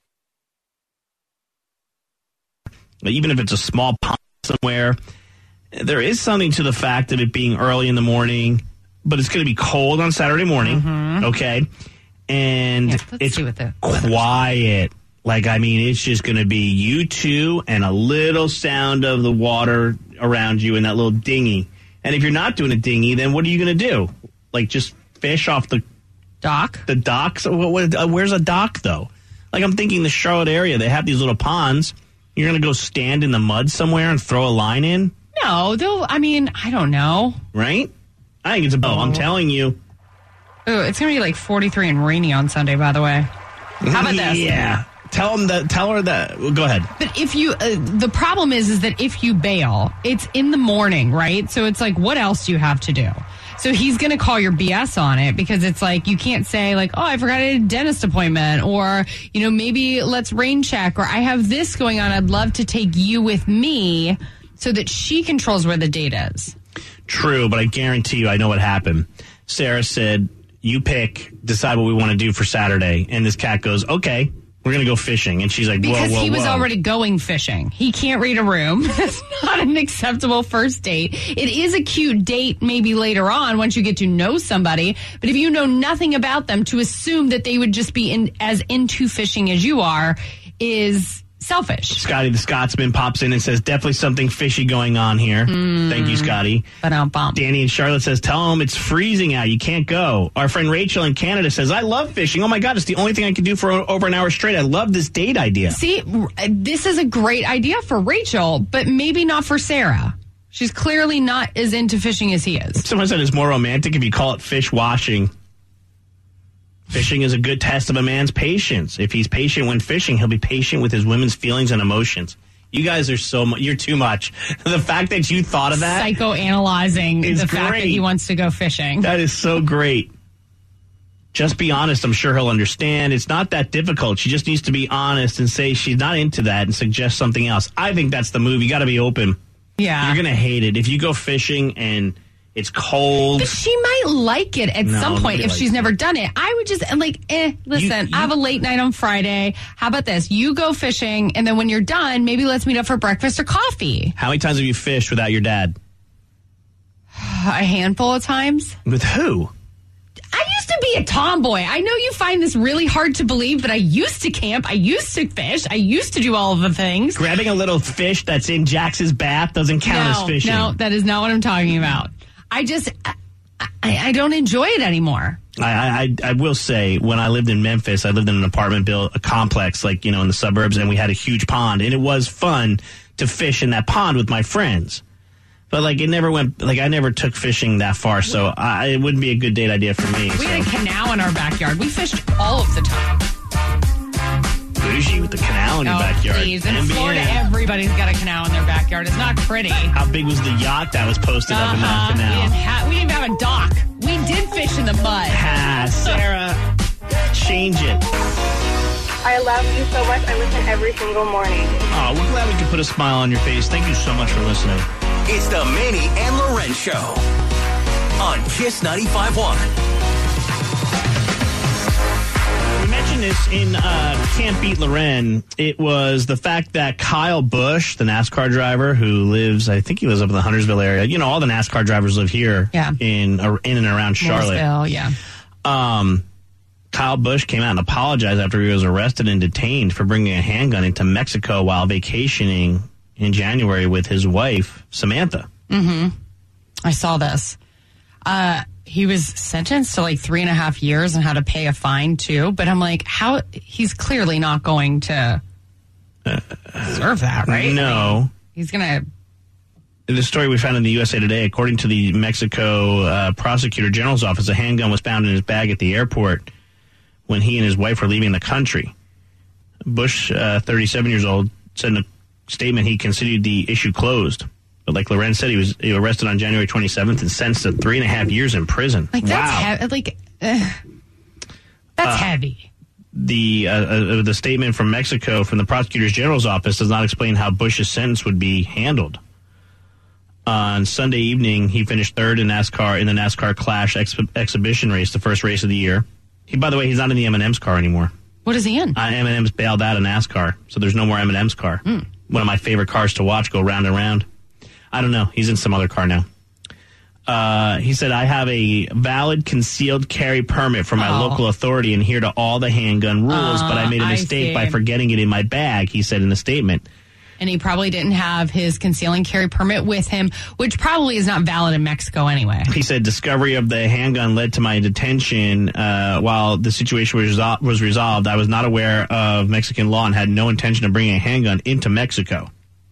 Even if it's a small pond somewhere, there is something to the fact of it being early in the morning, but it's going to be cold on Saturday morning, mm-hmm. okay? And yeah, let's it's see what the quiet. Like, I mean, it's just going to be you two and a little sound of the water around you in that little dinghy. And if you're not doing a dinghy, then what are you going to do? Like, just fish off the dock? The docks? Where's a dock, though? Like, I'm thinking the Charlotte area, they have these little ponds. You're going to go stand in the mud somewhere and throw a line in? No, they'll, I mean, I don't know. Right? I think it's a, oh, I'm telling you. Ooh, it's going to be like forty-three and rainy on Sunday, by the way. How about this? Yeah. Tell him that. Tell her that. Well, go ahead. But if you, uh, the problem is, is that if you bail, it's in the morning, right? So it's like, what else do you have to do? So he's going to call your B S on it because it's like, you can't say like, oh, I forgot I had a dentist appointment, or, you know, maybe let's rain check, or I have this going on. I'd love to take you with me, so that she controls where the date is. True, but I guarantee you I know what happened. Sarah said, you pick, decide what we want to do for Saturday. And this cat goes, okay, we're going to go fishing. And she's like, whoa, because whoa, he was whoa. already going fishing. He can't read a room. That's not an acceptable first date. It is a cute date maybe later on once you get to know somebody. But if you know nothing about them, to assume that they would just be in, as into fishing as you are is selfish. Scotty the Scotsman pops in and says, definitely something fishy going on here. Mm. Thank you, Scotty. Danny in Charlotte says, tell them it's freezing out. You can't go. Our friend Rachel in Canada says, I love fishing. Oh, my God, it's the only thing I can do for over an hour straight. I love this date idea. See, this is a great idea for Rachel, but maybe not for Sarah. She's clearly not as into fishing as he is. Someone said it's more romantic if you call it fish washing. Fishing is a good test of a man's patience. If he's patient when fishing, he'll be patient with his women's feelings and emotions. You guys are so much, you're too much. The fact that you thought of that. Psychoanalyzing is the fact great. that he wants to go fishing. That is so great. Just be honest. I'm sure he'll understand. It's not that difficult. She just needs to be honest and say she's not into that and suggest something else. I think that's the move. You got to be open. Yeah. You're going to hate it. If you go fishing and it's cold. But she might like it at No, some point nobody if likes she's it. never done it. I would just, I'm like, eh, listen, You- I have a late night on Friday. How about this? You go fishing, and then when you're done, maybe let's meet up for breakfast or coffee. How many times have you fished without your dad? A handful of times. With who? I used to be a tomboy. I know you find this really hard to believe, but I used to camp. I used to fish. I used to do all of the things. Grabbing a little fish that's in Jax's bath doesn't count no, as fishing. No, that is not what I'm talking about. I just, I, I, I don't enjoy it anymore. I, I I will say, when I lived in Memphis, I lived in an apartment built, a complex, like, you know, in the suburbs, and we had a huge pond, and it was fun to fish in that pond with my friends. But, like, it never went, like, I never took fishing that far, so I, it wouldn't be a good date idea for me. We so. had a canal in our backyard. We fished all of the time. Bougie with the canal in your Oh, backyard. please. In M B N. Florida, everybody's got a canal in their backyard. It's not pretty. How big was the yacht that was posted up in that Uh-huh. We canal? didn't, ha- we didn't have a dock. We did fish in the mud. Ah, Sarah, change it. I love you so much. I listen every single morning. Oh, we're glad we could put a smile on your face. Thank you so much for listening. It's the Manny and Loren Show on Kiss ninety-five point one. We mentioned this in uh, Can't Beat Loren. It was the fact that Kyle Busch, the NASCAR driver who lives, I think he lives up in the Huntersville area. You know, all the NASCAR drivers live here Yeah. in uh, in and around Charlotte. Mooresville, yeah. Um, Kyle Busch came out and apologized after he was arrested and detained for bringing a handgun into Mexico while vacationing in January with his wife, Samantha. Mm-hmm. I saw this. Uh, he was sentenced to like three and a half years and had to pay a fine too. But I'm like, how? He's clearly not going to serve that, right? No. He's going to. The story we found in the U S A Today, according to the Mexico uh, Prosecutor General's office, a handgun was found in his bag at the airport when he and his wife were leaving the country. Bush, uh, thirty-seven years old, said in a statement he considered the issue closed. But like Loren said, he was he was arrested on January twenty-seventh and sentenced to three and a half years in prison. Like, that's wow. heavy. Like, uh, that's Uh, heavy. The uh, uh, the statement from Mexico from the Prosecutor General's office does not explain how Bush's sentence would be handled. On Sunday evening, he finished third in NASCAR in the NASCAR Clash ex- exhibition race, the first race of the year. He, by the way, he's not in the M and M's car anymore. What is he in? Uh, M and M's bailed out of NASCAR, so there's no more M and M's car. Mm. One of my favorite cars to watch go round and round. I don't know. He's in some other car now. Uh, he said, I have a valid concealed carry permit from my Oh. local authority and adhere to all the handgun rules, Uh, but I made a I mistake see. by forgetting it in my bag, he said in the statement. And he probably didn't have his conceal and carry permit with him, which probably is not valid in Mexico anyway. He said discovery of the handgun led to my detention. Uh, while the situation was, resol- was resolved, I was not aware of Mexican law and had no intention of bringing a handgun into Mexico.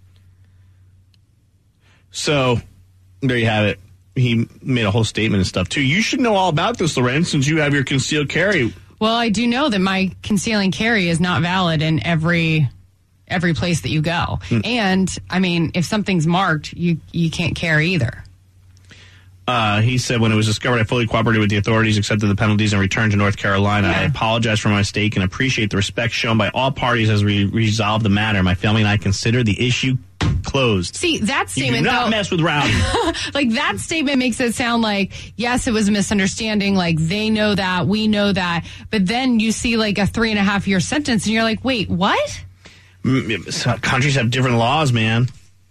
So, there you have it. He made a whole statement and stuff, too. You should know all about this, Loren, since you have your concealed carry. Well, I do know that my conceal and carry is not valid in every every place that you go. Hmm. And, I mean, if something's marked, you, you can't carry either. Uh, he said, when it was discovered, I fully cooperated with the authorities, accepted the penalties, and returned to North Carolina. Yeah. I apologize for my mistake and appreciate the respect shown by all parties as we resolve the matter. My family and I consider the issue closed. closed. See, that You statement, do not though, mess with Rowdy. like that statement makes it sound like, yes, it was a misunderstanding. Like they know that, we know that. But then you see like a three and a half year sentence and you're like, wait, what? Mm, Countries have different laws, man.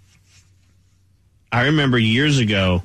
I remember years ago,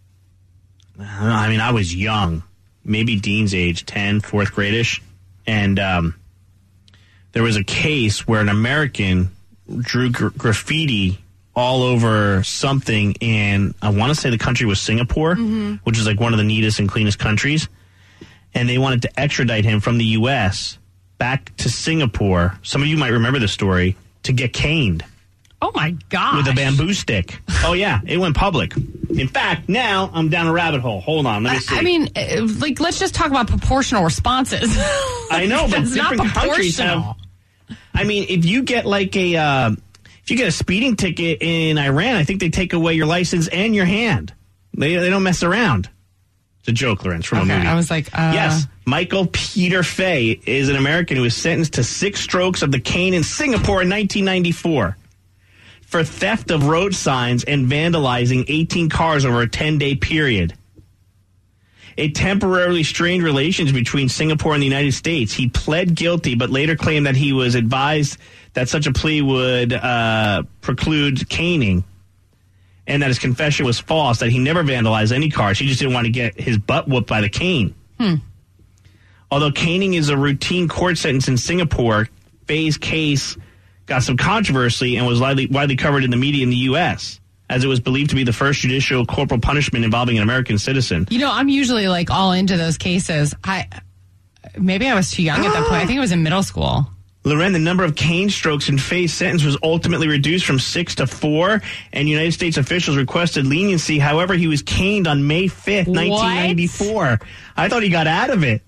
I mean, I was young, maybe Dean's age, ten, fourth grade-ish. And um, there was a case where an American drew gr- graffiti all over something in, I want to say the country was Singapore, mm-hmm. which is like one of the neatest and cleanest countries. And they wanted to extradite him from the U S back to Singapore. Some of you might remember the story, to get caned. Oh, my God. With a bamboo stick. Oh, yeah. It went public. In fact, now I'm down a rabbit hole. Hold on. Let me see. I mean, like, let's just talk about proportional responses. I know, but different countries have. I mean, if you get like a, uh, if you get a speeding ticket in Iran, I think they take away your license and your hand. They they don't mess around. It's a joke, Lorenz, from okay, a movie. I was like, uh... yes, Michael Peter Fay is an American who was sentenced to six strokes of the cane in Singapore in nineteen ninety-four for theft of road signs and vandalizing eighteen cars over a ten-day period. It temporarily strained relations between Singapore and the United States. He pled guilty, but later claimed that he was advised that such a plea would uh, preclude caning, and that his confession was false, that he never vandalized any cars. He just didn't want to get his butt whooped by the cane. Hmm. Although caning is a routine court sentence in Singapore, Fay's case got some controversy and was widely, widely covered in the media in the U S, as it was believed to be the first judicial corporal punishment involving an American citizen. You know, I'm usually like all into those cases. I Maybe I was too young at that point. I think it was in middle school. Loren, the number of cane strokes in Fay's sentence was ultimately reduced from six to four, and United States officials requested leniency. However, he was caned on May fifth, nineteen ninety-four. I thought he got out of it.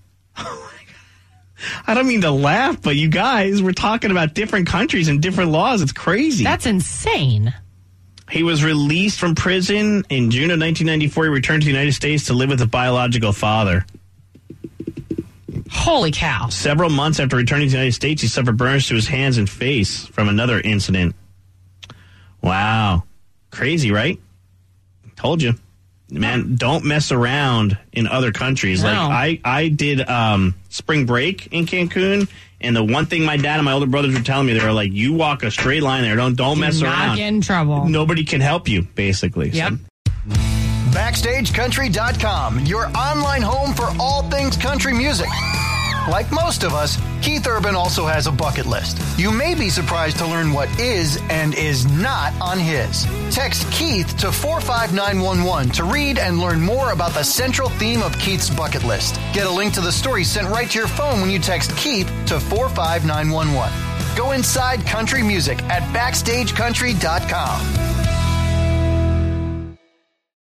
I don't mean to laugh, but you guys, we're talking about different countries and different laws. It's crazy. That's insane. He was released from prison in June of nineteen ninety-four. He returned to the United States to live with a biological father. Holy cow. Several months after returning to the United States, he suffered burns to his hands and face from another incident. Wow. Crazy, right? Told you. Man, don't mess around in other countries. No. Like I, I did um, spring break in Cancun, and the one thing my dad and my older brothers were telling me, they were like, you walk a straight line there. Don't don't Do mess not around. Get in trouble. Nobody can help you, basically. Yep. So. Backstage Country dot com, your online home for all things country music. Like most of us, Keith Urban also has a bucket list. You may be surprised to learn what is and is not on his. Text Keith to four five nine one one to read and learn more about the central theme of Keith's bucket list. Get a link to the story sent right to your phone when you text Keith to four five nine one one. Go inside country music at Backstage Country dot com.